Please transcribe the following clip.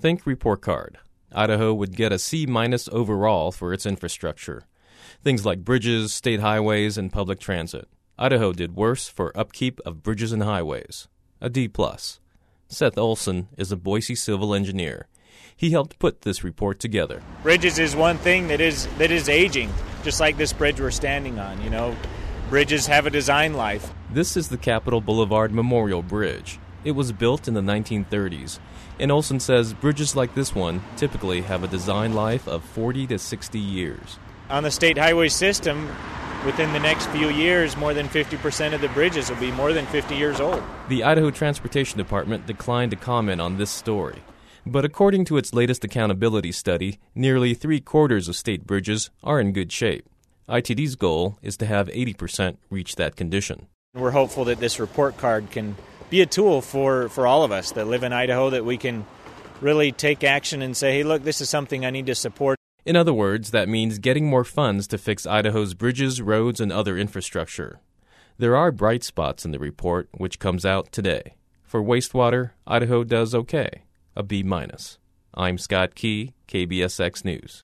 Think report card. Idaho would get a C- overall for its infrastructure. Things like bridges, state highways, and public transit. Idaho did worse for upkeep of bridges and highways. A D+. Seth Olson is a Boise civil engineer. He helped put this report together. Bridges is one thing that is aging, just like this bridge we're standing on. Bridges have a design life. This is the Capitol Boulevard Memorial Bridge. It was built in the 1930s, and Olson says bridges like this one typically have a design life of 40 to 60 years. On the state highway system, within the next few years, more than 50% of the bridges will be more than 50 years old. The Idaho Transportation Department declined to comment on this story. But according to its latest accountability study, nearly 3/4 of state bridges are in good shape. ITD's goal is to have 80% reach that condition. We're hopeful that this report card can be a tool for all of us that live in Idaho, that we can really take action and say, hey, look, this is something I need to support. In other words, that means getting more funds to fix Idaho's bridges, roads, and other infrastructure. There are bright spots in the report, which comes out today. For wastewater, Idaho does okay, a B-. I'm Scott Key, KBSX News.